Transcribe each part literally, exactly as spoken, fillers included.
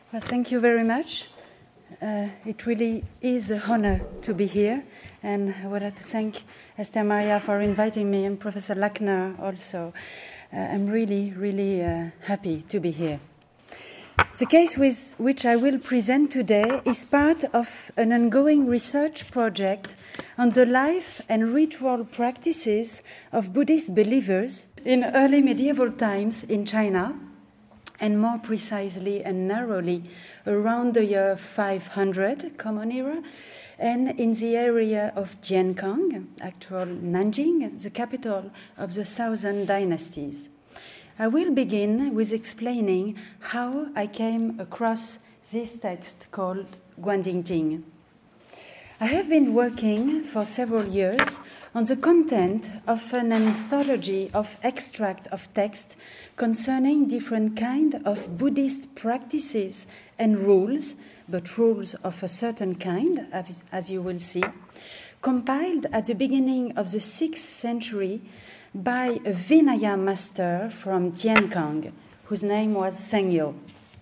Well, thank you very much. Uh, it really is an honor to be here, and I would like to thank Esther Maria for inviting me, and Professor Lackner also. Uh, I'm really, really uh, happy to be here. The case with which I will present today is part of an ongoing research project on the life and ritual practices of Buddhist believers in early medieval times in China, and more precisely and narrowly around the year five hundred Common Era, and in the area of Jiankang, actual Nanjing, the capital of the Southern dynasties. I will begin with explaining how I came across this text called Guanjingjing. I have been working for several years on the content of an anthology of extract of text concerning different kinds of Buddhist practices and rules, but rules of a certain kind, as, as you will see, compiled at the beginning of the sixth century by a Vinaya master from Jiankang, whose name was Sengyo.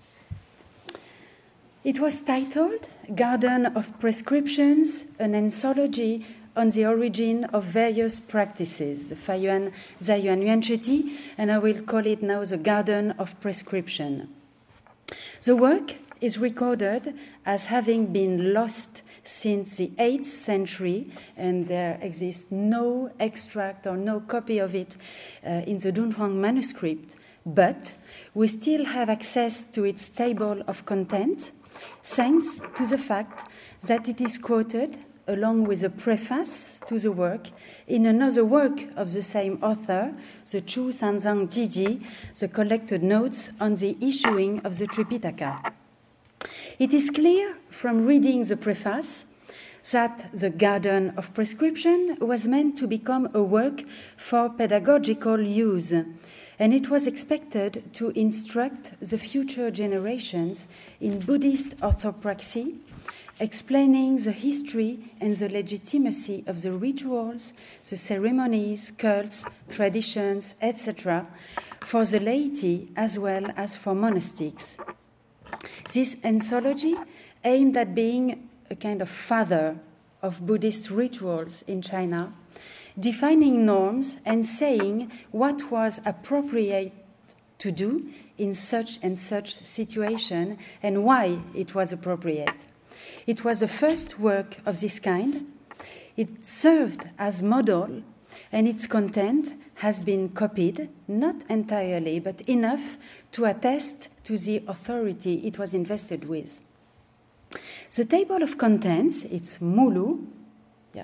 It was titled Garden of Prescriptions, an anthology on the origin of various practices, the Faiyuan Zhaiyuan Yuancheti, and I will call it now the Garden of Prescription. The work is recorded as having been lost since the eighth century, and there exists no extract or no copy of it uh, in the Dunhuang manuscript, but we still have access to its table of contents, thanks to the fact that it is quoted along with a preface to the work in another work of the same author, the Chu Sanzang Jiji, the collected notes on the issuing of the Tripitaka. It is clear from reading the preface that the Garden of Prescription was meant to become a work for pedagogical use, and it was expected to instruct the future generations in Buddhist orthopraxy, explaining the history and the legitimacy of the rituals, the ceremonies, cults, traditions, et cetera, for the laity as well as for monastics. This anthology aimed at being a kind of father of Buddhist rituals in China, defining norms and saying what was appropriate to do in such and such situation and why it was appropriate. It was the first work of this kind. It served as model, and its content has been copied, not entirely, but enough to attest to the authority it was invested with. The table of contents, its mulu, yeah,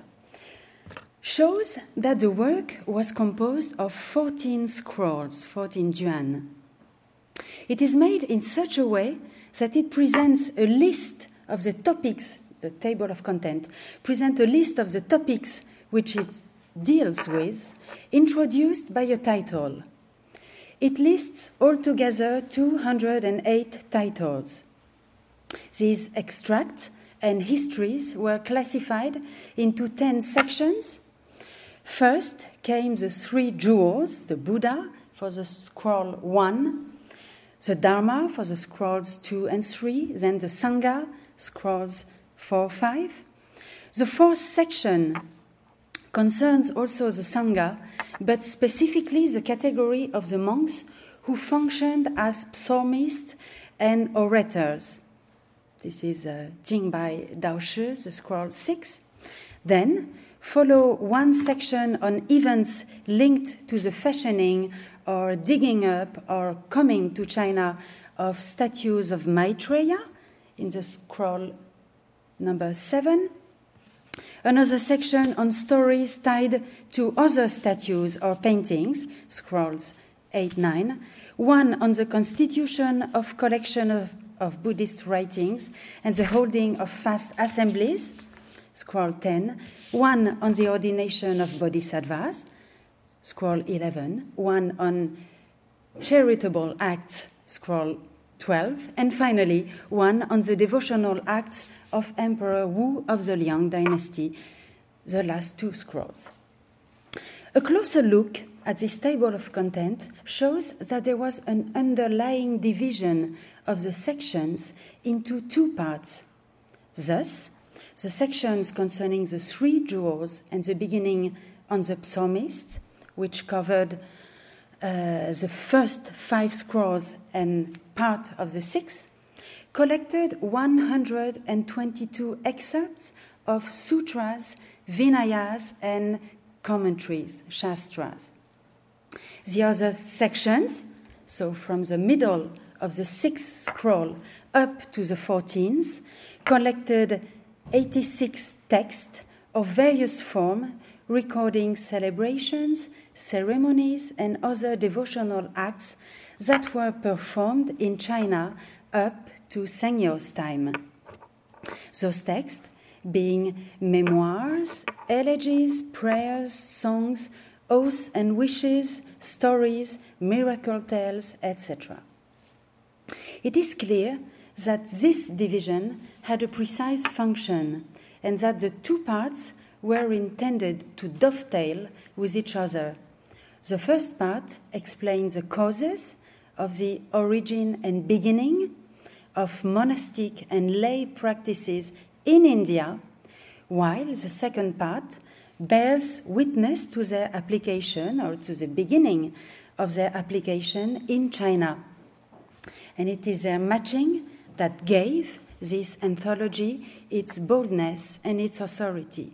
shows that the work was composed of fourteen scrolls, fourteen juan. It is made in such a way that it presents a list of the topics, the table of content, present a list of the topics which it deals with, introduced by a title. It lists altogether two hundred eight titles. These extracts and histories were classified into ten sections. First came the three jewels, the Buddha for the scroll one, the Dharma for the scrolls two and three, then the Sangha, scrolls four, five. The fourth section concerns also the Sangha, but specifically the category of the monks who functioned as psalmists and orators. This is uh, Jingbai Dao Shi, the scroll six. Then follow one section on events linked to the fashioning or digging up or coming to China of statues of Maitreya, in the scroll number seven. Another section on stories tied to other statues or paintings, scrolls eight, nine. One on the constitution of collection of, of Buddhist writings and the holding of fast assemblies, scroll ten. One on the ordination of bodhisattvas, scroll eleven. One on charitable acts, scroll twelve, and finally one on the devotional acts of Emperor Wu of the Liang dynasty, the last two scrolls. A closer look at this table of content shows that there was an underlying division of the sections into two parts. Thus, the sections concerning the three jewels and the beginning on the psalmists, which covered uh, the first five scrolls and part of the sixth, collected one hundred twenty-two excerpts of sutras, vinayas, and commentaries, shastras. The other sections, so from the middle of the sixth scroll up to the fourteenth, collected eighty-six texts of various forms, recording celebrations, ceremonies, and other devotional acts that were performed in China up to Sengyo's time. Those texts being memoirs, elegies, prayers, songs, oaths and wishes, stories, miracle tales, et cetera. It is clear that this division had a precise function and that the two parts were intended to dovetail with each other. The first part explains the causes of the origin and beginning of monastic and lay practices in India, while the second part bears witness to their application or to the beginning of their application in China. And it is their matching that gave this anthology its boldness and its authority.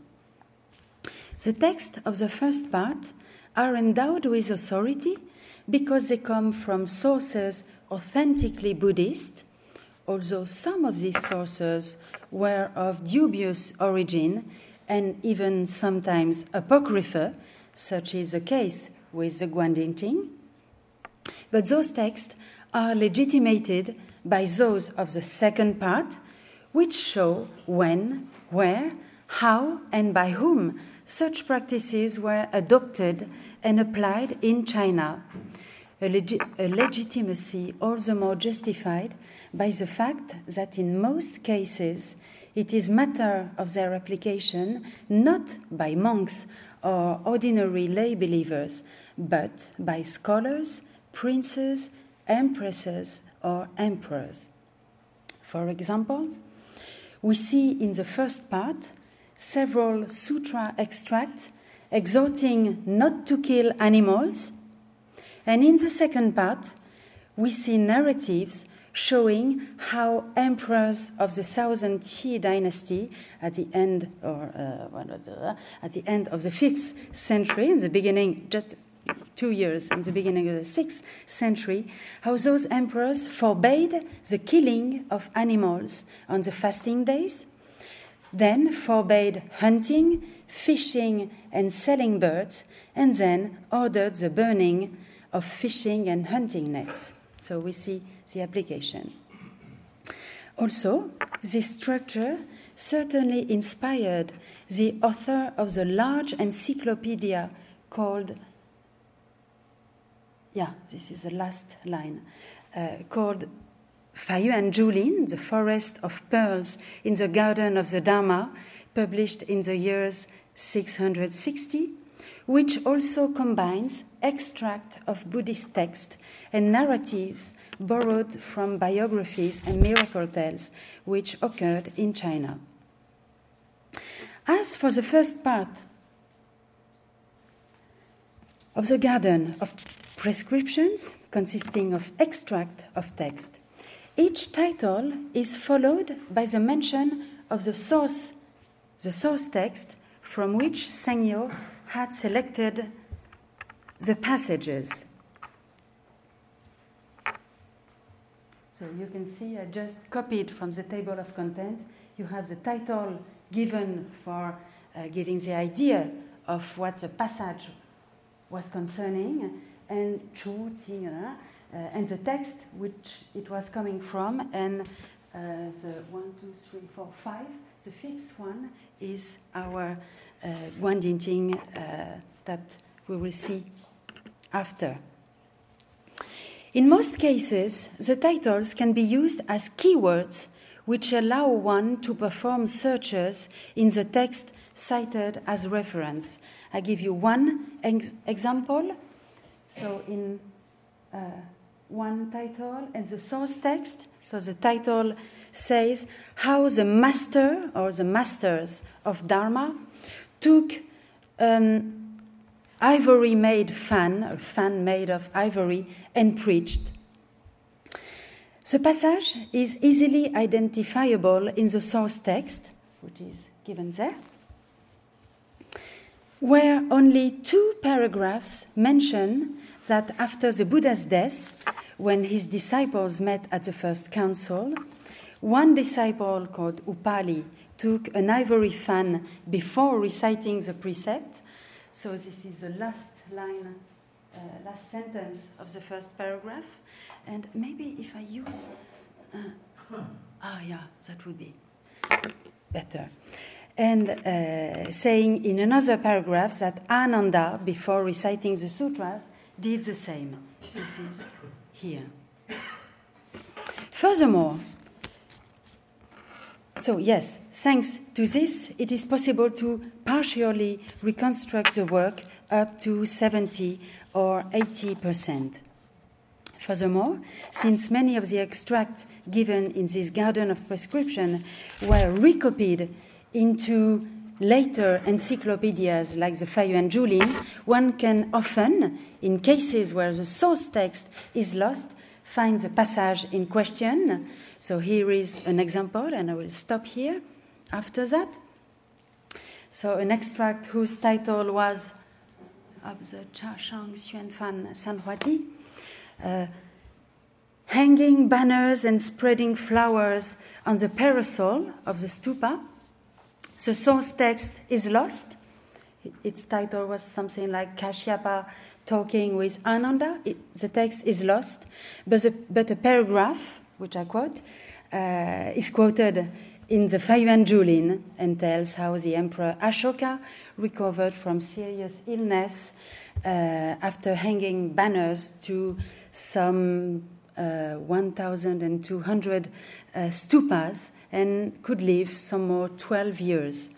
The texts of the first part are endowed with authority because they come from sources authentically Buddhist, although some of these sources were of dubious origin and even sometimes apocryphal, such is the case with the Guanjinting. But those texts are legitimated by those of the second part, which show when, where, how, and by whom such practices were adopted and applied in China, a, legi- a legitimacy all the more justified by the fact that in most cases it is matter of their application not by monks or ordinary lay believers, but by scholars, princes, empresses, or emperors. For example, we see in the first part several sutra extracts exhorting not to kill animals, and in the second part, we see narratives showing how emperors of the Thousand Qi dynasty at the end, or uh, what was the, at the end of the fifth century, in the beginning, just two years in the beginning of the sixth century, how those emperors forbade the killing of animals on the fasting days, then forbade hunting, fishing, and selling birds, and then ordered the burning of fishing and hunting nets. So we see the application. Also, this structure certainly inspired the author of the large encyclopedia called, yeah, this is the last line, uh, called Faiyuan Zhulin, The Forest of Pearls in the Garden of the Dharma, published in the years six hundred sixty, which also combines extract of Buddhist texts and narratives borrowed from biographies and miracle tales which occurred in China. As for the first part of the Garden of Prescriptions, consisting of extract of text, each title is followed by the mention of the source, the source text from which Sengyo had selected the passages. So you can see I just copied from the table of contents. You have the title given for uh, giving the idea of what the passage was concerning, and Chu, Ti, uh, and the text which it was coming from, and uh, the one, two, three, four, five. The fifth one is our uh, Guanjinting uh, that we will see after. In most cases, the titles can be used as keywords which allow one to perform searches in the text cited as reference. I give you one ex- example. So in uh, one title and the source text. So the title says how the master or the masters of Dharma took an ivory-made fan, a fan made of ivory, and preached. The passage is easily identifiable in the source text, which is given there, where only two paragraphs mention that after the Buddha's death, when his disciples met at the first council, one disciple called Upali took an ivory fan before reciting the precept. So this is the last line, uh, last sentence of the first paragraph. And maybe if I use... Uh, ah, yeah, that would be better. And uh, saying in another paragraph that Ananda, before reciting the sutras, did the same. This is here. Furthermore, so yes, thanks to this, it is possible to partially reconstruct the work up to seventy or eighty percent. Furthermore, since many of the extracts given in this Garden of Prescription were recopied into later encyclopedias like the Faiyuan Zhulin, one can often, in cases where the source text is lost, find the passage in question. So here is an example, and I will stop here after that. So an extract whose title was of the Cha Shang Xuan Fan Sanhuati, uh, hanging banners and spreading flowers on the parasol of the stupa. The source text is lost. Its title was something like Kashyapa talking with Ananda. It, the text is lost, but, the, but a paragraph, which I quote, uh, is quoted in the Faiyuan Zhulin and tells how the Emperor Ashoka recovered from serious illness uh, after hanging banners to some uh, one thousand two hundred uh, stupas and could live some more twelve years.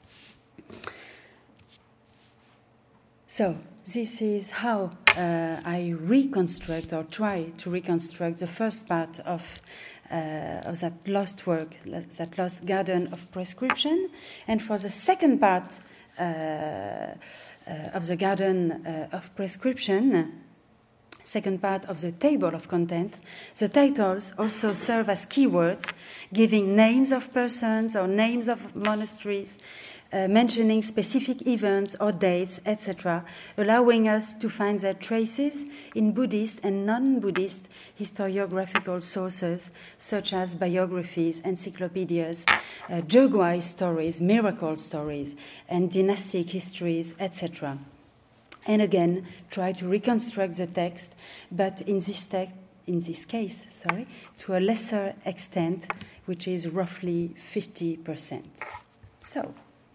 So this is how uh, I reconstruct or try to reconstruct the first part of, uh, of that lost work, that lost Garden of Prescription. And for the second part uh, uh, of the Garden uh, of Prescription, second part of the table of content, the titles also serve as keywords, giving names of persons or names of monasteries, uh, mentioning specific events or dates, et cetera, allowing us to find their traces in Buddhist and non-Buddhist historiographical sources, such as biographies, encyclopedias, uh, Jogwai stories, miracle stories, and dynastic histories, et cetera. And again, try to reconstruct the text, but in this text, in this case, sorry, to a lesser extent, which is roughly fifty percent. So,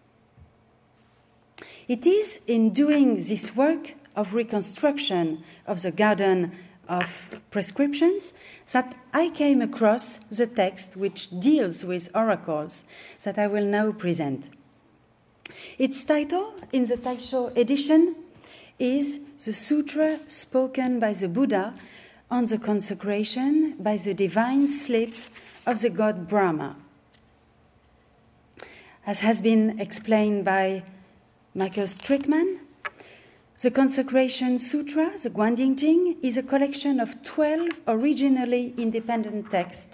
it is in doing this work of reconstruction of the Garden of Prescriptions that I came across the text which deals with oracles that I will now present. Its title in the Taisho edition is the Sutra spoken by the Buddha on the consecration by the divine slips of the god Brahma. As has been explained by Michael Strickman, the Consecration Sutra, the Guanjing, is a collection of twelve originally independent texts.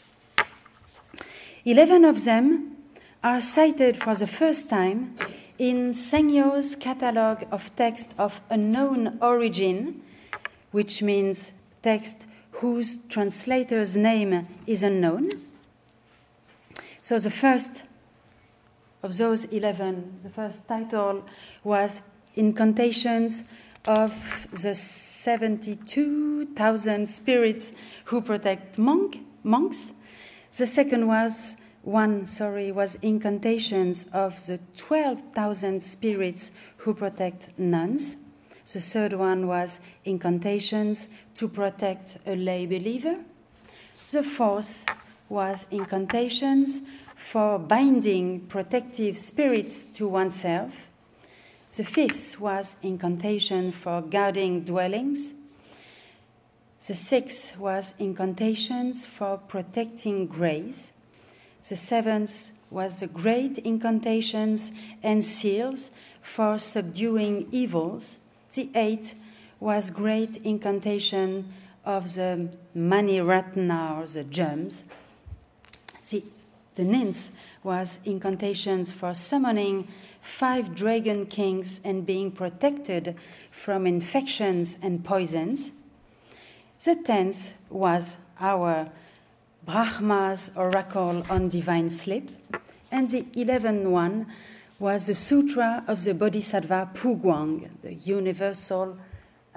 Eleven of them are cited for the first time in Sengyo's catalogue of texts of unknown origin, which means text whose translator's name is unknown. So the first of those eleven, the first title was Incantations of the seventy-two thousand spirits who protect monk, monks. The second was One, sorry, was Incantations of the twelve thousand spirits who protect nuns. The third one was Incantations to protect a lay believer. The fourth was Incantations for binding protective spirits to oneself. The fifth was Incantation for guarding dwellings. The sixth was incantations for protecting graves. The seventh was the great incantations and seals for subduing evils. The eighth was great incantation of the Mani-Ratna, or the gems. The, the ninth was incantations for summoning five dragon kings and being protected from infections and poisons. The tenth was our Brahma's oracle on divine sleep. And the eleventh one was the Sutra of the Bodhisattva Puguang, the universal uh,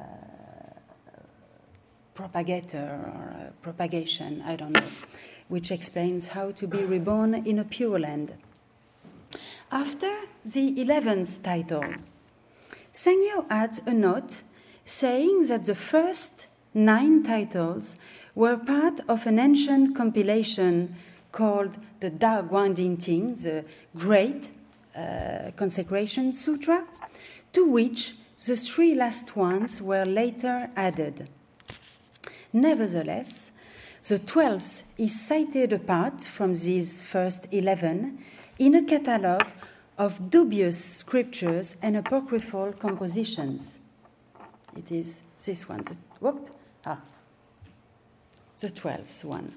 propagator or uh, propagation, I don't know, which explains how to be reborn in a pure land. After the eleventh title, Sengyo adds a note saying that the first nine titles were part of an ancient compilation called the Da Guangding Ting, the Great uh, Consecration Sutra, to which the three last ones were later added. Nevertheless, the twelfth is cited apart from these first eleven in a catalogue of dubious scriptures and apocryphal compositions. It is this one. The, whoop, ah, the twelfth one.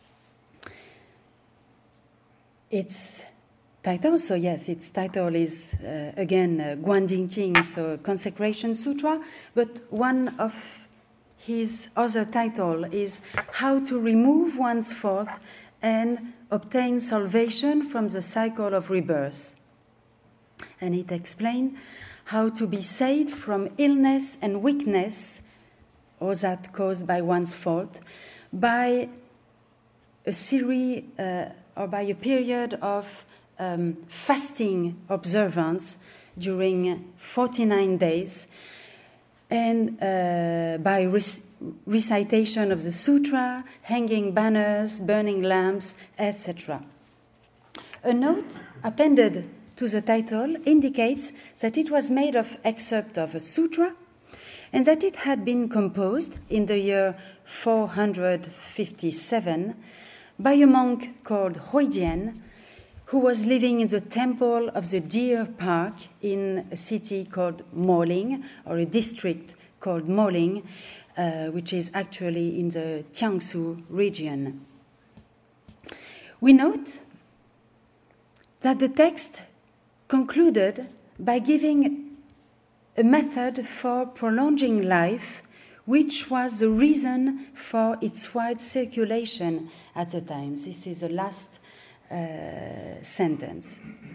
Its title, so yes, its title is uh, again uh, Guangding Ting, so Consecration Sutra, but one of his other title is How to Remove One's Fault and Obtain Salvation from the Cycle of Rebirth. And it explains how to be saved from illness and weakness, or that caused by one's fault, by a series uh, or by a period of um, fasting observance during forty-nine days, and uh, by rec- recitation of the sutra, hanging banners, burning lamps, et cetera. A note appended to the title indicates that it was made of excerpt of a sutra and that it had been composed in the year four hundred fifty-seven by a monk called Huijian, who was living in the temple of the Deer Park in a city called Moling, or a district called Moling, uh, which is actually in the Jiangsu region. We note that the text concluded by giving a method for prolonging life, which was the reason for its wide circulation at the time. This is the last uh, sentence.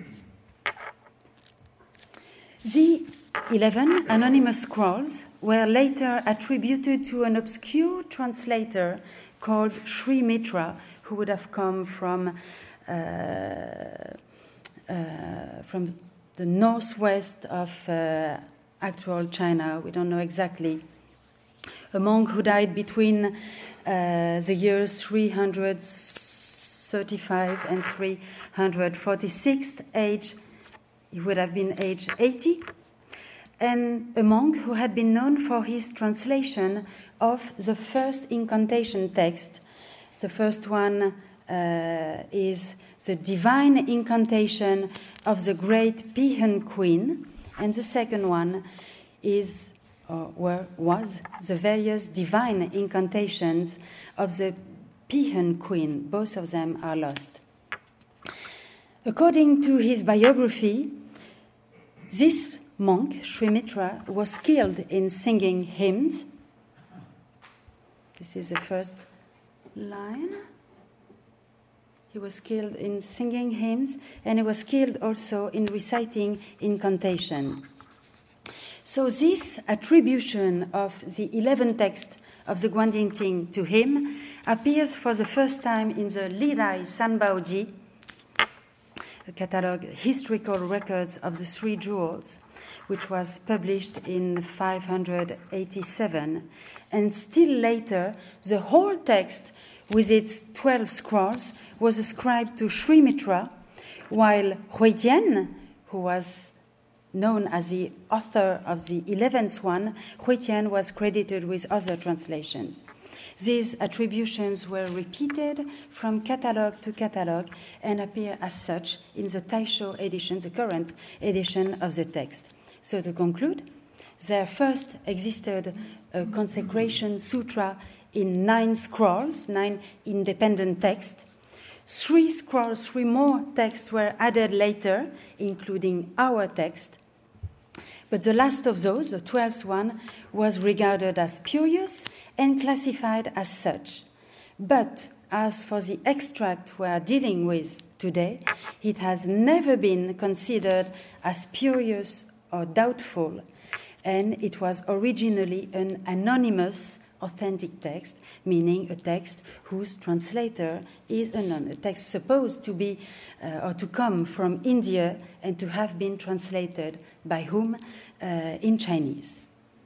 The eleven anonymous scrolls were later attributed to an obscure translator called Sri Mitra, who would have come from uh, uh, from the northwest of uh, actual China. We don't know exactly. A monk who died between uh, the years three hundred thirty-five and three hundred forty-six, age, he would have been age eighty, and a monk who had been known for his translation of the first incantation text. The first one uh, is the divine incantation of the great Pihen Queen, and the second one is or were, was the various divine incantations of the Pihen Queen. Both of them are lost. According to his biography, this monk, Sri Mitra, was skilled in singing hymns. This is the first line. He was skilled in singing hymns, and he was skilled also in reciting incantation. So this attribution of the eleven text of the Guangding Ting to him appears for the first time in the Lidai Sanbaoji, a catalogue historical records of the three jewels, which was published in five hundred eighty-seven. And still later, the whole text with its twelve scrolls was ascribed to Sri Mitra, while Huijian, who was known as the author of the eleventh one, Huitian was credited with other translations. These attributions were repeated from catalogue to catalogue and appear as such in the Taisho edition, the current edition of the text. So to conclude, there first existed a consecration sutra in nine scrolls, nine independent texts. Three scrolls, three more texts were added later, including our text. But the last of those, the twelfth one, was regarded as spurious and classified as such. But as for the extract we are dealing with today, it has never been considered as spurious or doubtful, and it was originally an anonymous authentic text, meaning a text whose translator is unknown, a text supposed to be uh, or to come from India and to have been translated by whom uh, in Chinese.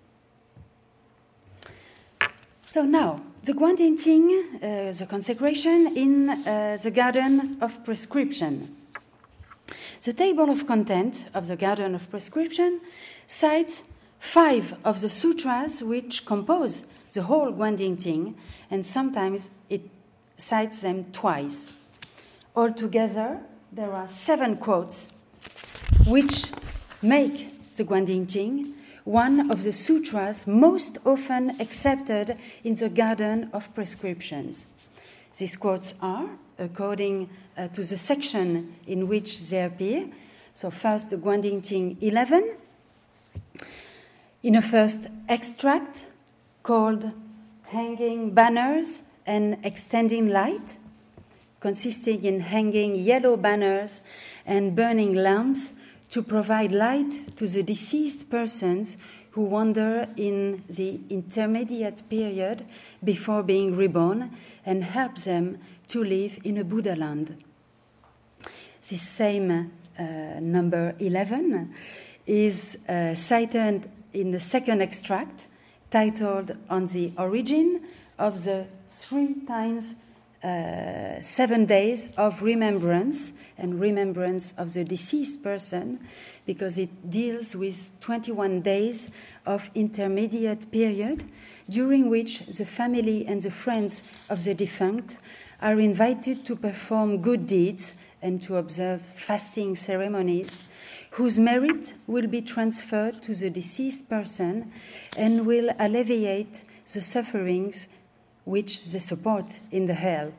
So now, the Guantinqing, uh, the consecration in uh, the Garden of Prescription. The table of content of the Garden of Prescription cites five of the sutras which compose the whole Guantinqing, and sometimes it cites them twice. Altogether, there are seven quotes which make the Guantinqing one of the sutras most often accepted in the Garden of Prescriptions. These quotes are, according uh, to the section in which they appear, so first the Guantinqing eleven, in a first extract called Hanging Banners and Extending Light, consisting in hanging yellow banners and burning lamps to provide light to the deceased persons who wander in the intermediate period before being reborn and help them to live in a Buddha land. This same uh, number eleven is uh, cited in the second extract, titled On the Origin of the Three Times uh, Seven Days of Remembrance and Remembrance of the Deceased Person, because it deals with twenty-one days of intermediate period during which the family and the friends of the defunct are invited to perform good deeds and to observe fasting ceremonies, whose merit will be transferred to the deceased person and will alleviate the sufferings which they support in the hell.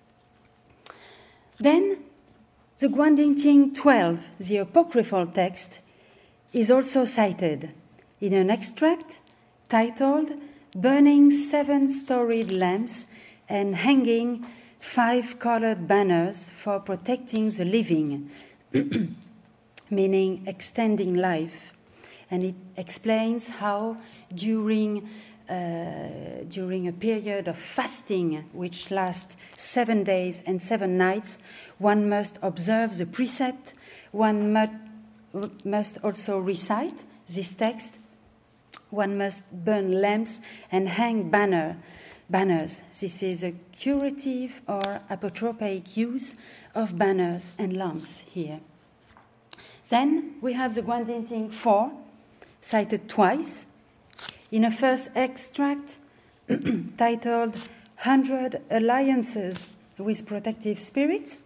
Then, the Guantinqing twelve, the apocryphal text, is also cited in an extract titled Burning Seven-Storied Lamps and Hanging Five-Colored Banners for Protecting the Living, meaning extending life. And it explains how during, uh, during a period of fasting, which lasts seven days and seven nights, one must observe the precept, one must, must also recite this text, one must burn lamps and hang banner, banners. This is a curative or apotropaic use of banners and lamps here. Then we have the Guantinqing four, cited twice, in a first extract titled Hundred Alliances with Protective Spirits,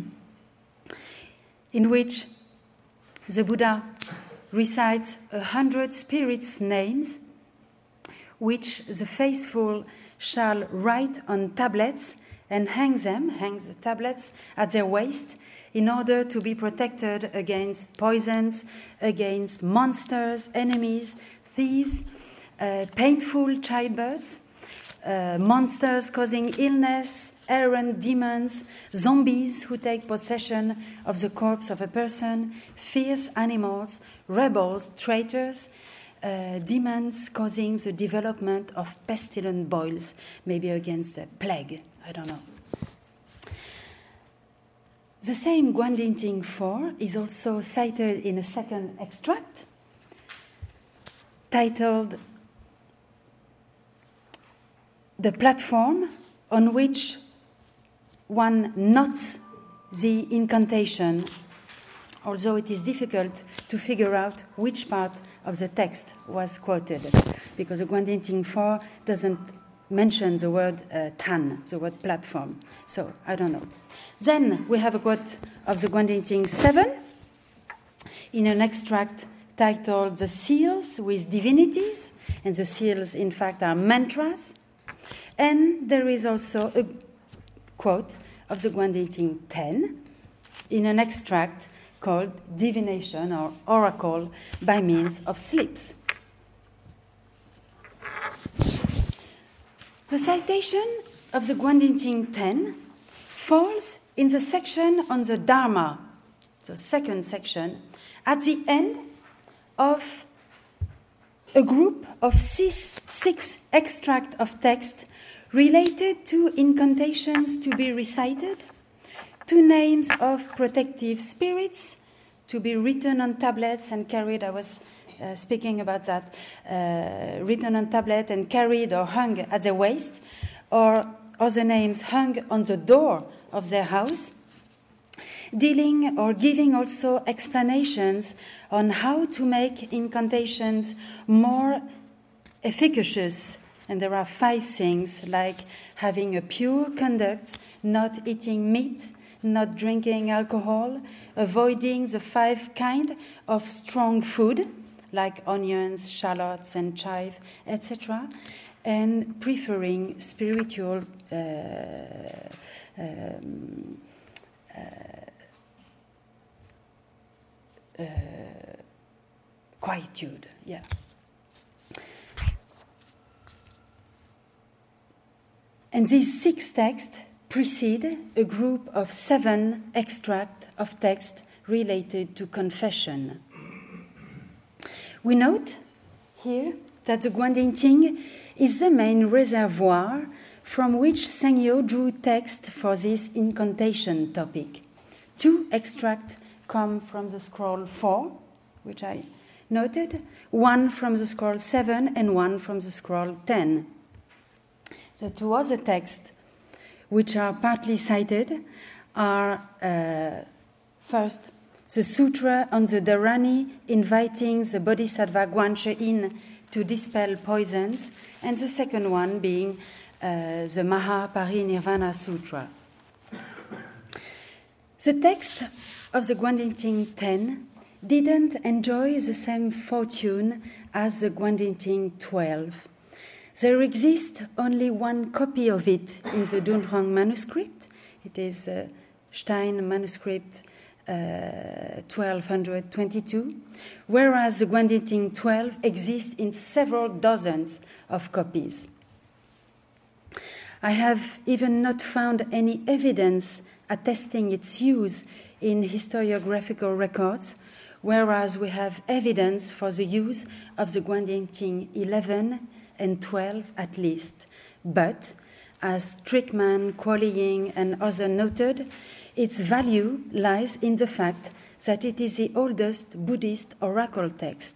in which the Buddha recites a hundred spirits' names, which the faithful shall write on tablets and hang them, hang the tablets at their waist, in order to be protected against poisons, against monsters, enemies, thieves, uh, painful childbirth, uh, monsters causing illness, errant demons, zombies who take possession of the corpse of a person, fierce animals, rebels, traitors, uh, demons causing the development of pestilent boils, maybe against a plague, I don't know. The same Guantinqing four is also cited in a second extract titled The Platform on which one knots the incantation although it is difficult to figure out which part of the text was quoted, because the Guanding Ting four doesn't mention the word uh, tan, the word platform. So I don't know. Then we have a quote of the Guanding Ting seven in an extract titled The Seals with Divinities, and the seals, in fact, are mantras. And there is also a quote of the Guanding Ting ten in an extract called Divination or Oracle by Means of Sleeps. The citation of the Guanding Ting ten falls in the section on the Dharma, the second section, at the end of a group of six, six extracts of text related to incantations to be recited, to names of protective spirits to be written on tablets and carried. I was uh, speaking about that, uh, written on tablet and carried or hung at their waist, or other names hung on the door of their house, dealing or giving also explanations on how to make incantations more efficacious. And there are five things, like having a pure conduct, not eating meat, not drinking alcohol, avoiding the five kind of strong food, like onions, shallots, and chive, et cetera, and preferring spiritual uh, um, uh, uh, quietude. Yeah. And these six texts precede a group of seven extracts of text related to confession. We note here that the Guanding Ting is the main reservoir from which Sengyo drew text for this incantation topic. Two extracts come from the scroll four, which I noted, one from the scroll seven and one from the scroll ten. The two other texts, which are partly cited, are uh, first the Sutra on the Dharani inviting the Bodhisattva Guanche in to dispel poisons, and the second one being uh, the Mahaparinirvana Sutra. The text of the Guanding Ting ten didn't enjoy the same fortune as the Guanding Ting twelve. There exists only one copy of it in the Dunhuang manuscript. It is uh, Stein manuscript uh, twelve twenty-two, whereas the Guanding Ting twelve exists in several dozens of copies. I have even not found any evidence attesting its use in historiographical records, whereas we have evidence for the use of the Guanding Ting eleven and twelve at least. But, as Trickman, Kuo-li Ying, and others noted, its value lies in the fact that it is the oldest Buddhist oracle text.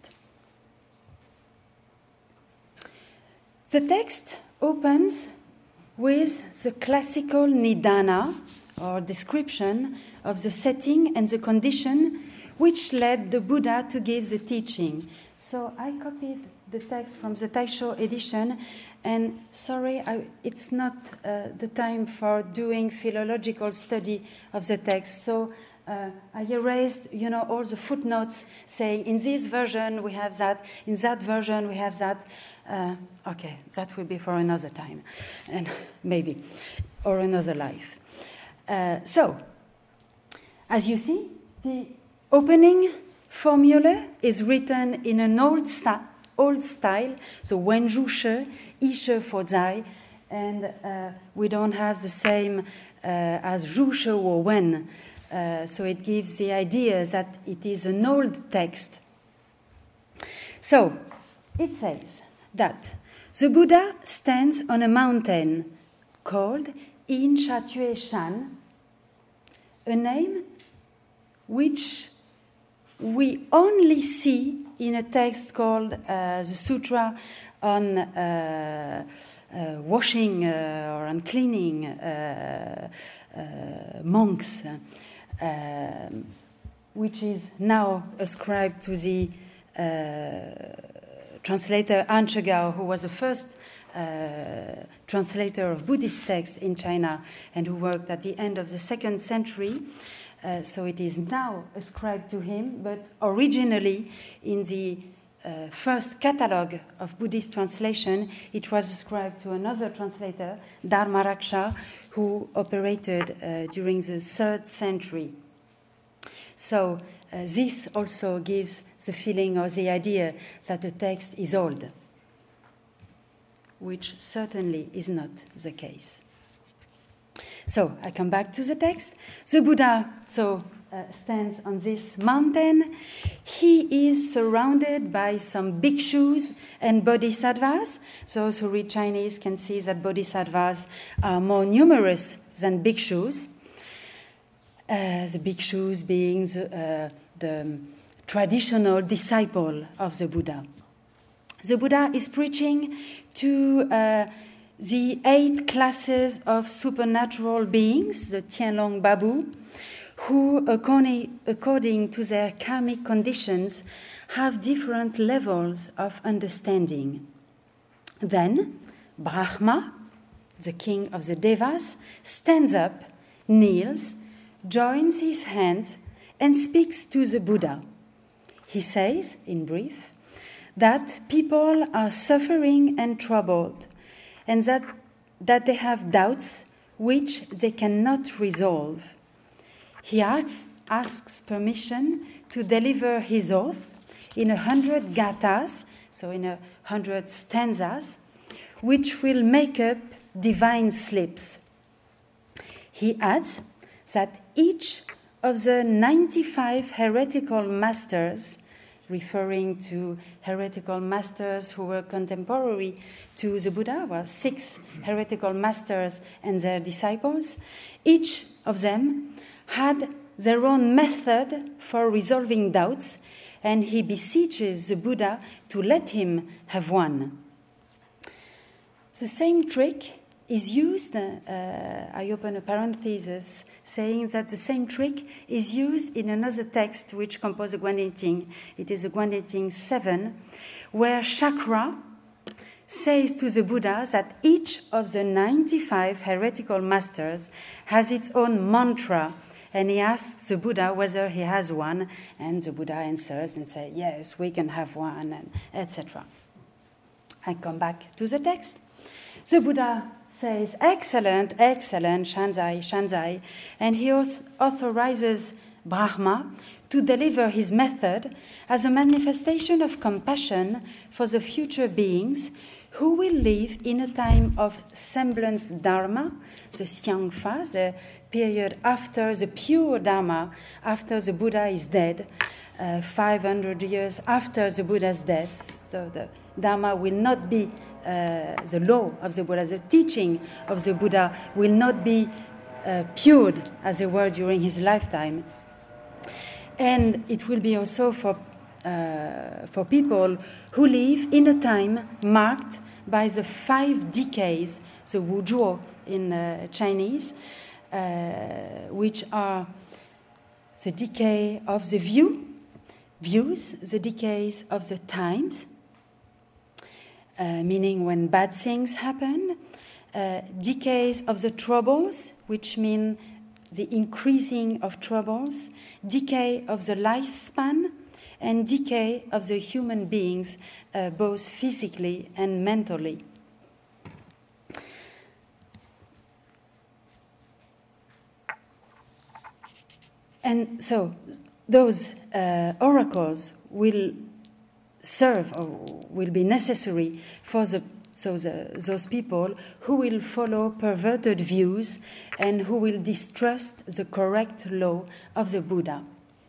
The text opens with the classical nidana, or description of the setting and the condition which led the Buddha to give the teaching. So I copied the text from the Taisho edition, and sorry, I, it's not uh, the time for doing philological study of the text. So uh, I erased, you know, all the footnotes saying in this version we have that, in that version we have that. Uh, okay, that will be for another time, and maybe, or another life. Uh, so, as you see, the opening formula is written in an old, sta- old style, so Wenzhu She, Yi She Fo Zai, and uh, we don't have the same uh, as Zhu She Wo Wen, uh, so it gives the idea that it is an old text. So, it says that the Buddha stands on a mountain called In Sha Tue Shan, a name which we only see in a text called uh, the Sutra on uh, uh, washing uh, or on cleaning uh, uh, monks. Uh, which is now ascribed to the uh, translator Han Chegao, who was the first uh, translator of Buddhist texts in China and who worked at the end of the second century. Uh, so it is now ascribed to him, but originally in the uh, first catalogue of Buddhist translation, it was ascribed to another translator, Dharmaraksha, who operated uh, during the third century. So uh, this also gives the feeling or the idea that the text is old, which certainly is not the case. So I come back to the text. The Buddha so uh, stands on this mountain. He is surrounded by some bhikshus and bodhisattvas. Those who read Chinese can see that bodhisattvas are more numerous than bhikshus. Uh, the bhikshus being the, uh, the traditional disciple of the Buddha. The Buddha is preaching to uh, the eight classes of supernatural beings, the Tianlong Babu, who, according, according to their karmic conditions, have different levels of understanding. Then, Brahma, the king of the Devas, stands up, kneels, joins his hands, and speaks to the Buddha. He says, in brief, that people are suffering and troubled, and that, that they have doubts which they cannot resolve. He asks, asks permission to deliver his oath in a hundred gathas, so in a hundred stanzas, which will make up divine slips. He adds that each of the ninety-five heretical masters, referring to heretical masters who were contemporary to the Buddha, were six heretical masters and their disciples, each of them had their own method for resolving doubts, and he beseeches the Buddha to let him have one. The same trick is used, uh, I open a parenthesis, saying that the same trick is used in another text which composes the Guan Ting. It is the Guan Ting seven, where Chakra says to the Buddha that each of the ninety-five heretical masters has its own mantra, and he asks the Buddha whether he has one, and the Buddha answers and says, yes, we can have one, and et cetera. I come back to the text. The Buddha says, excellent, excellent, Shanzai, Shanzai, and he authorizes Brahma to deliver his method as a manifestation of compassion for the future beings who will live in a time of semblance Dharma, the Xiangfa, the period after the pure Dharma, after the Buddha is dead, uh, five hundred years after the Buddha's death. So the Dharma will not be uh, the law of the Buddha, the teaching of the Buddha will not be uh, pure as it were during his lifetime. And it will be also for uh, for people who live in a time marked by the five decays, the Wuzhuo in uh, Chinese, uh, which are the decay of the view, views, the decays of the times, uh, meaning when bad things happen, uh, decays of the troubles, which mean the increasing of troubles, decay of the lifespan, and decay of the human beings, uh, both physically and mentally. And so those uh, oracles will serve or will be necessary for the, so the, those people who will follow perverted views and who will distrust the correct law of the Buddha.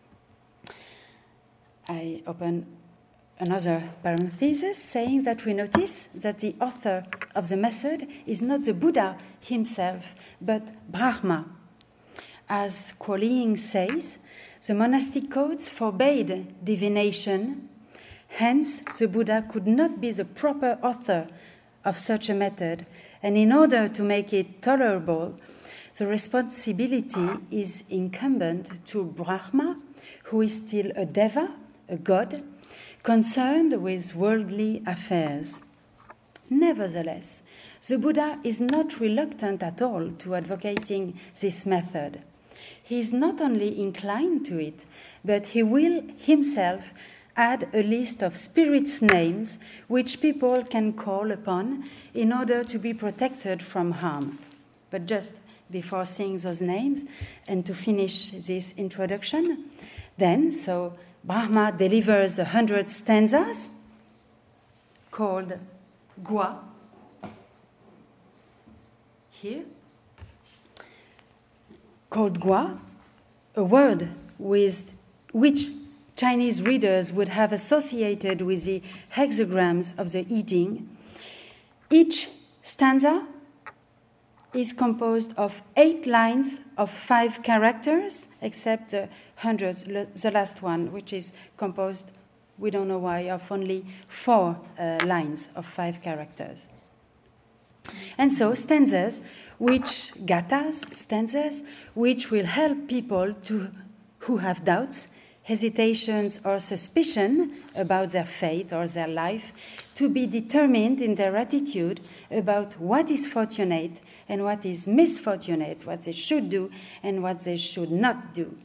I open another parenthesis saying that we notice that the author of the method is not the Buddha himself, but Brahma. As Kuo-Ling says, the monastic codes forbade divination, hence the Buddha could not be the proper author of such a method, and in order to make it tolerable, the responsibility is incumbent to Brahma, who is still a deva, a god, concerned with worldly affairs. Nevertheless, the Buddha is not reluctant at all to advocating this method. He is not only inclined to it, but he will himself add a list of spirits' names which people can call upon in order to be protected from harm. But just before saying those names and to finish this introduction, then, so Brahma delivers a hundred stanzas called Gua, here, called Gua, a word with which Chinese readers would have associated with the hexagrams of the I Ching. Each stanza is composed of eight lines of five characters, except the hundreds, the last one, which is composed, we don't know why, of only four uh, lines of five characters. And so stanzas, which gathas, stanzas, which will help people to who have doubts, hesitations, or suspicion about their fate or their life, to be determined in their attitude about what is fortunate and what is misfortunate, what they should do and what they should not do.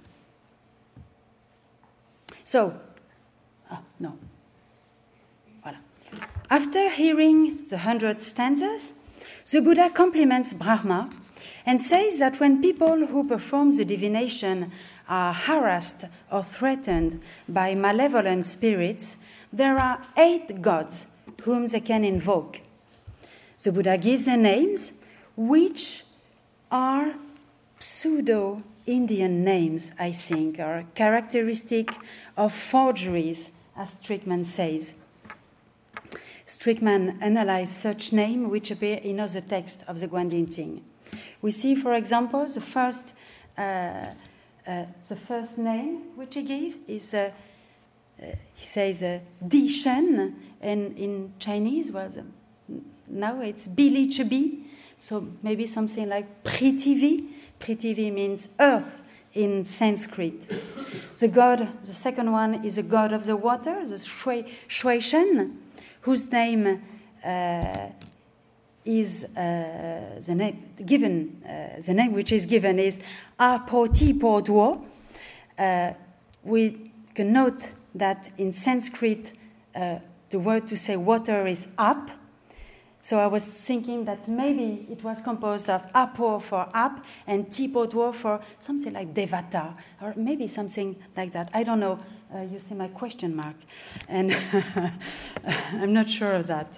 So, oh, no. Voilà. After hearing the hundred stanzas, the Buddha compliments Brahma and says that when people who perform the divination are harassed or threatened by malevolent spirits, there are eight gods whom they can invoke. The Buddha gives their names, which are pseudo-Indian names, I think, or characteristic of forgeries, as Strickman says. Strickman analyzed such names which appear in other texts of the Guanyin Ting. We see, for example, the first uh, uh, the first name which he gave is, uh, uh, he says, uh, Di Shen, and in Chinese, well, now it's Bili Chebi, so maybe something like Prithivi. Prithivi means earth in Sanskrit. The god, the second one is the god of the water, the Shui, Shui Shen, whose name uh, is uh, the name given. Uh, the name which is given is Apo-Ti-Po Duo. Uh, we can note that in Sanskrit, uh, the word to say water is Ap. So I was thinking that maybe it was composed of Apo for up and Tipo Duo for something like Devata, or maybe something like that. I don't know. Uh, you see my question mark, and I'm not sure of that.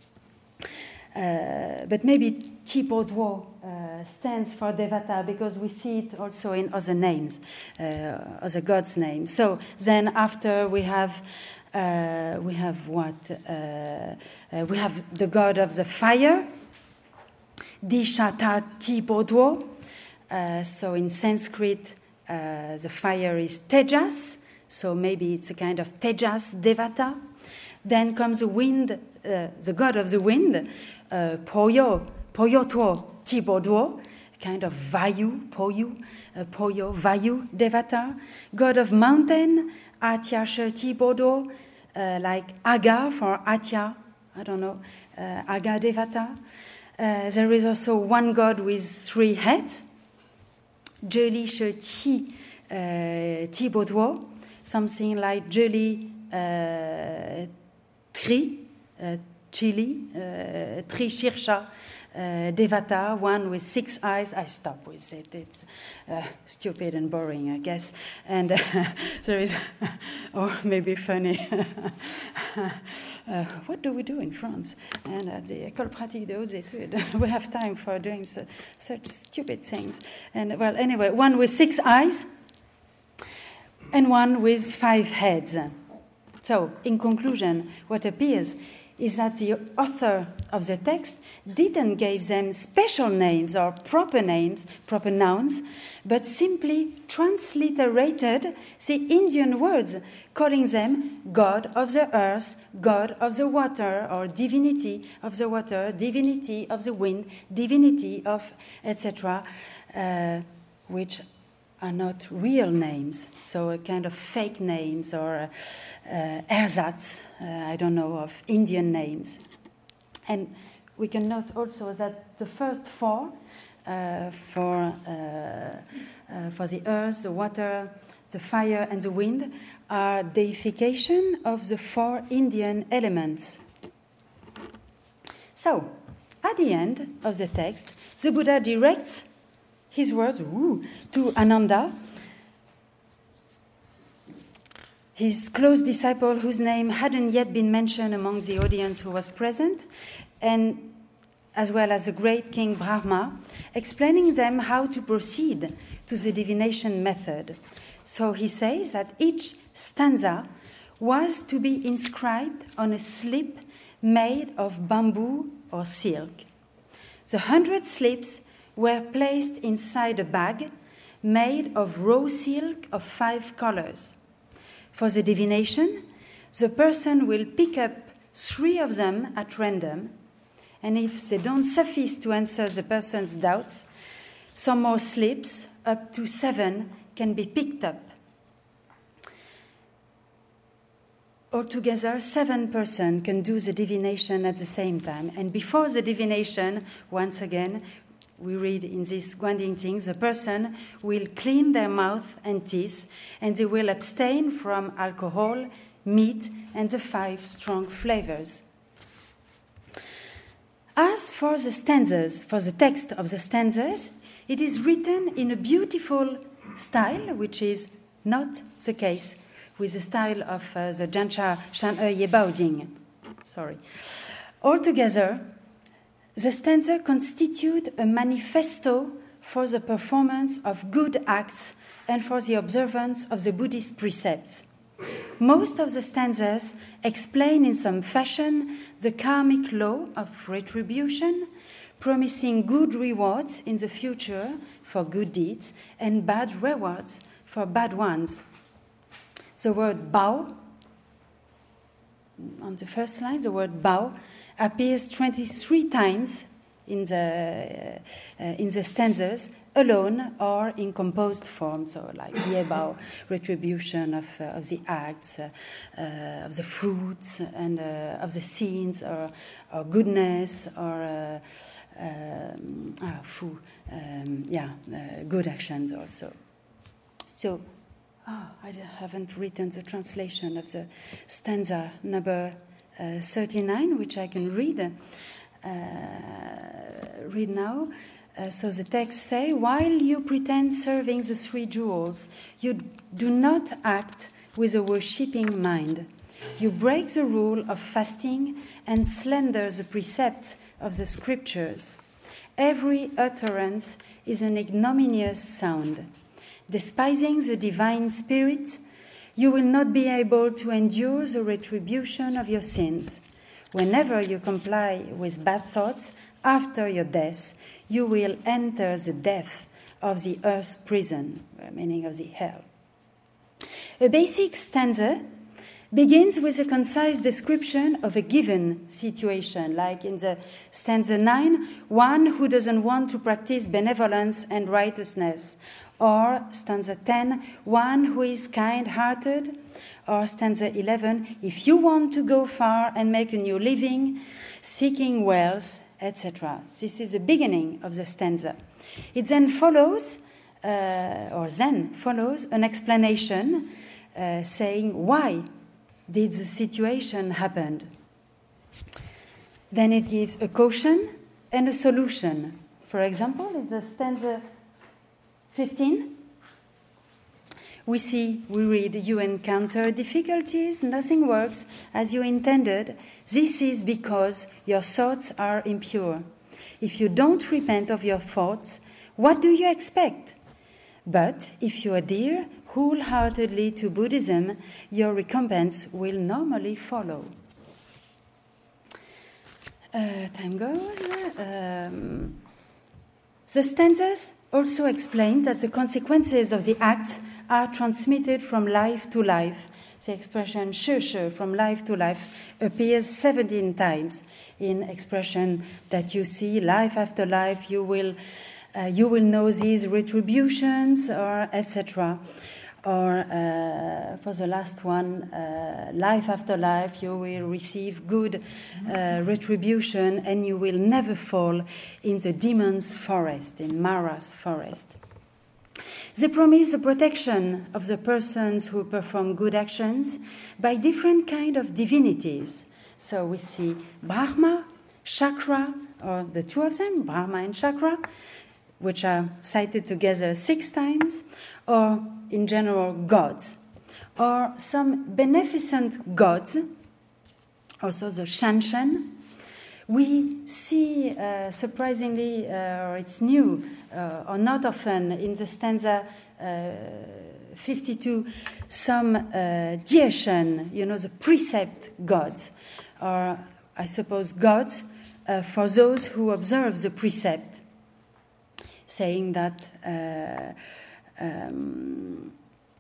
Uh, but maybe Tipo Duo uh, stands for Devata because we see it also in other names, uh, other gods' names. So then after we have uh, we have what? Uh, uh, we have the god of the fire, Dishata Tipo Duo. Uh, so in Sanskrit, uh, the fire is Tejas. So maybe it's a kind of Tejas Devata. Then comes the wind, uh, the god of the wind, uh, Poyo, Poyotuo Tiboduo, kind of Vayu, Poyu, uh, Poyo, Vayu Devata. God of mountain, Atyasha Tibodo, uh, like Aga for Atya, I don't know, uh, Aga Devata. Uh, there is also one god with three heads, Jeli Sheti Tiboduo. Something like Jeli uh, Tri, uh, Chili, uh, Tri Shirsha uh, Devata, one with six eyes. I stop with it. It's uh, stupid and boring, I guess. And uh, there is, or maybe funny. uh, what do we do in France? And at the École Pratique des Hautes Études, we have time for doing so, such stupid things. And well, anyway, one with six eyes, and one with five heads. So, in conclusion, what appears is that the author of the text didn't give them special names or proper names, proper nouns, but simply transliterated the Indian words, calling them God of the earth, God of the water, or divinity of the water, divinity of the wind, divinity of, et cetera. uh, which are not real names, so a kind of fake names or uh, ersatz, uh, I don't know, of Indian names. And we can note also that the first four, uh, for, uh, uh, for the earth, the water, the fire, and the wind, are deification of the four Indian elements. So, at the end of the text, the Buddha directs his words woo, to Ananda, his close disciple whose name hadn't yet been mentioned among the audience who was present, and as well as the great King Brahma, explaining them how to proceed to the divination method. So he says that each stanza was to be inscribed on a slip made of bamboo or silk. The hundred slips were placed inside a bag made of raw silk of five colors. For the divination, the person will pick up three of them at random, and if they don't suffice to answer the person's doubts, some more slips, up to seven, can be picked up. Altogether, seven persons can do the divination at the same time. And before the divination, once again, we read in this Guanyin Ting, the person will clean their mouth and teeth, and they will abstain from alcohol, meat, and the five strong flavors. As for the stanzas, for the text of the stanzas, it is written in a beautiful style, which is not the case with the style of uh, the Jancha Shan'e Ye Bao Jing. Sorry. Altogether, the stanza constitute a manifesto for the performance of good acts and for the observance of the Buddhist precepts. Most of the stanzas explain in some fashion the karmic law of retribution, promising good rewards in the future for good deeds and bad rewards for bad ones. The word Bao, on the first line, the word Bao appears twenty-three times in the, uh, uh, in the stanzas, alone or in composed form, so like Ye Bao, retribution of, uh, of the acts, uh, uh, of the fruits, and uh, of the sins, or, or goodness, or uh, um, ah, fu, um, yeah, uh, good actions also. So, oh, I haven't written the translation of the stanza number uh, thirty-nine, which I can read. Uh, read now. Uh, so the text say, while you pretend serving the three jewels, you do not act with a worshipping mind. You break the rule of fasting and slander the precepts of the scriptures. Every utterance is an ignominious sound. Despising the divine spirit, you will not be able to endure the retribution of your sins. Whenever you comply with bad thoughts after your death, you will enter the depth of the earth's prison, meaning of the hell. A basic stanza begins with a concise description of a given situation, like in the stanza nine, one who doesn't want to practice benevolence and righteousness, or stanza ten, one who is kind-hearted, or stanza eleven, if you want to go far and make a new living, seeking wealth, et cetera. This is the beginning of the stanza. It then follows, uh, or then follows, an explanation uh, saying why did the situation happen. Then it gives a caution and a solution. For example, in the stanza fifteen, we see, we read, you encounter difficulties, nothing works as you intended. This is because your thoughts are impure. If you don't repent of your thoughts, what do you expect? But if you adhere wholeheartedly to Buddhism, your recompense will normally follow. Uh, time goes. Um, the stanzas also explain that the consequences of the acts are transmitted from life to life. The expression "shi shi," from life to life, appears seventeen times in expression that you see life after life. You will uh, you will know these retributions, or et cetera. Or uh, for the last one, uh, life after life, you will receive good uh, retribution, and you will never fall in the demon's forest, in Mara's forest. They promise the protection of the persons who perform good actions by different kind of divinities. So we see Brahma, Chakra, or the two of them, Brahma and Chakra, which are cited together six times, or in general gods, or some beneficent gods, also the Shanshan. We see, uh, surprisingly, uh, or it's new, uh, or not often, in the stanza uh, fifty-two, some uh, Dieshan, you know, the precept gods, or I suppose gods uh, for those who observe the precept, saying that uh, um,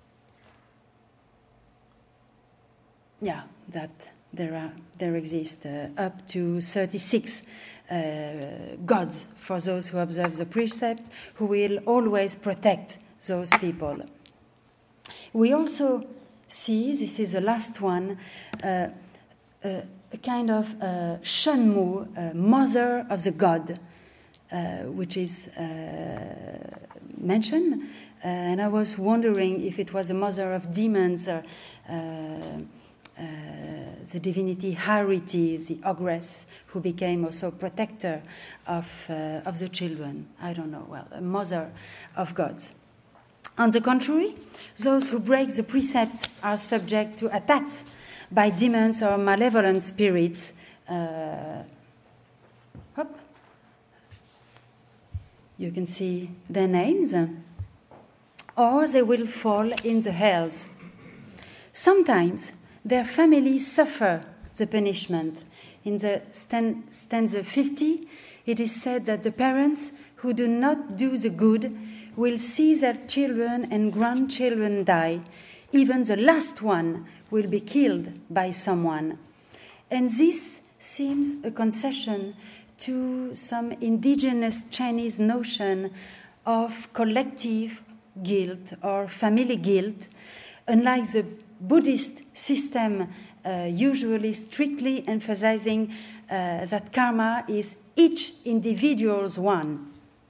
yeah, that there are there exist uh, up to thirty-six uh, gods for those who observe the precepts, who will always protect those people. We also see, this is the last one, uh, uh, a kind of uh, Shenmu, uh, mother of the god, uh, which is uh, mentioned. Uh, and I was wondering if it was a mother of demons, or uh, uh, the divinity Hariti, the ogress, who became also protector of, uh, of the children. I don't know, well, a mother of gods. On the contrary, those who break the precept are subject to attacks by demons or malevolent spirits. Uh, hop. You can see their names. Or they will fall in the hells. Sometimes their families suffer the punishment. In the stanza fifty, it is said that the parents who do not do the good will see their children and grandchildren die. Even the last one will be killed by someone. And this seems a concession to some indigenous Chinese notion of collective guilt or family guilt, unlike the Buddhist system uh, usually strictly emphasizing uh, that karma is each individual's one.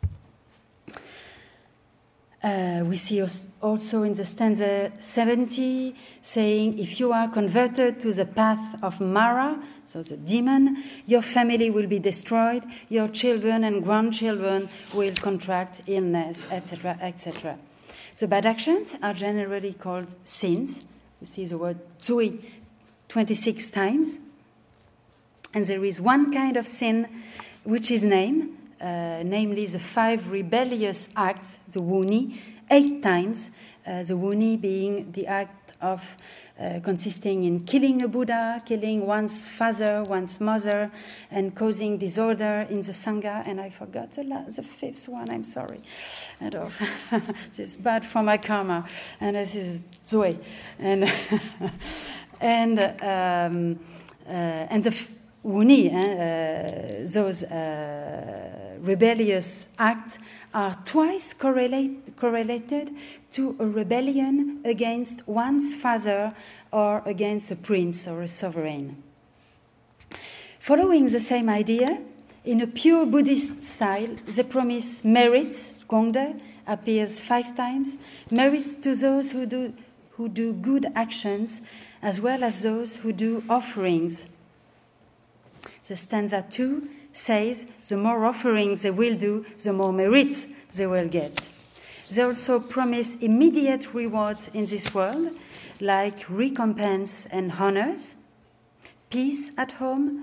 Uh, we see also in the stanza seventy saying, if you are converted to the path of Mara, so the demon, your family will be destroyed, your children and grandchildren will contract illness, et cetera, et cetera. The bad actions are generally called sins. We see the word zui twenty-six times. And there is one kind of sin which is named, Uh, namely the five rebellious acts, the wuni, eight times, uh, the wuni being the act of uh, consisting in killing a Buddha, killing one's father, one's mother, and causing disorder in the Sangha. And I forgot the, la- the fifth one, I'm sorry. This is bad for my karma. And this is Zoe. And, and, um, uh, and the f- Wuni, eh, uh, those uh, rebellious acts are twice correlate, correlated to a rebellion against one's father or against a prince or a sovereign. Following the same idea, in a pure Buddhist style, the promise merits, Gongde, appears five times, merits to those who do, who do good actions, as well as those who do offerings. The stanza two says, the more offerings they will do, the more merits they will get. They also promise immediate rewards in this world, like recompense and honors, peace at home,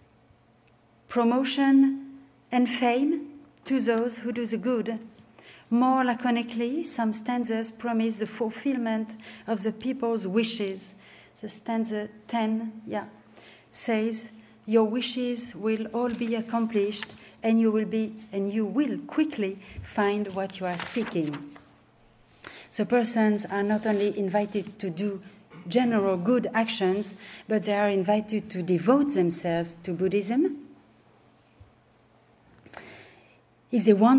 promotion and fame to those who do the good. More laconically, some stanzas promise the fulfillment of the people's wishes. The stanza ten, yeah, says, your wishes will all be accomplished, and you will be, and you will quickly find what you are seeking. So persons are not only invited to do general good actions, but they are invited to devote themselves to Buddhism. If they want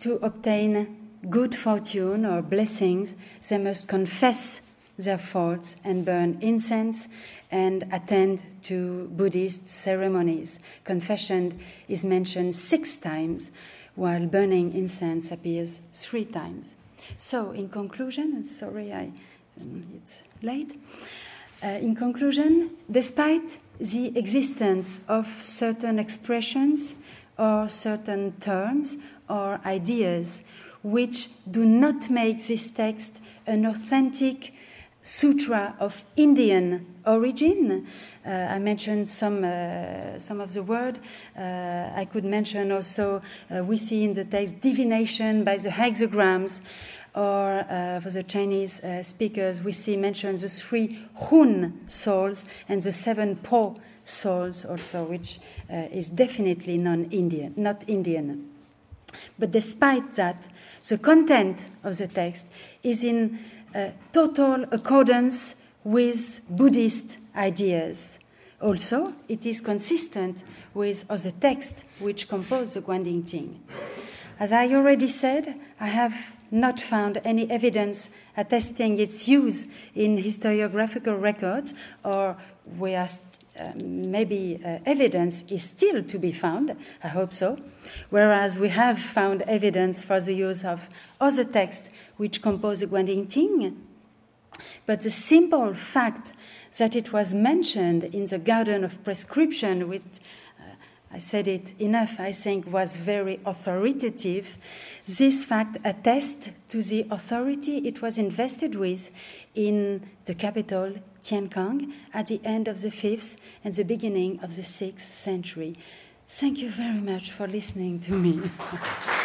to obtain good fortune or blessings, they must confess their faults and burn incense and attend to Buddhist ceremonies. Confession is mentioned six times, while burning incense appears three times. So, in conclusion, and sorry, I, um, it's late. Uh, in conclusion, despite the existence of certain expressions or certain terms or ideas which do not make this text an authentic sutra of Indian origin. Uh, I mentioned some uh, some of the word. Uh, I could mention also uh, we see in the text divination by the hexagrams, or uh, for the Chinese uh, speakers we see mentioned the three Hun souls and the seven Po souls also, which uh, is definitely non-Indian, not Indian. But despite that, the content of the text is in uh, total accordance with Buddhist ideas. Also, it is consistent with other texts which compose the Guanyin Ting. As I already said, I have not found any evidence attesting its use in historiographical records, or we are Uh, maybe uh, evidence is still to be found, I hope so, whereas we have found evidence for the use of other texts which compose the Guanyin Ting. But the simple fact that it was mentioned in the Garden of Prescription, which uh, I said it enough, I think was very authoritative, this fact attests to the authority it was invested with in the capital Tiankang at the end of the fifth and the beginning of the sixth century. Thank you very much for listening to me.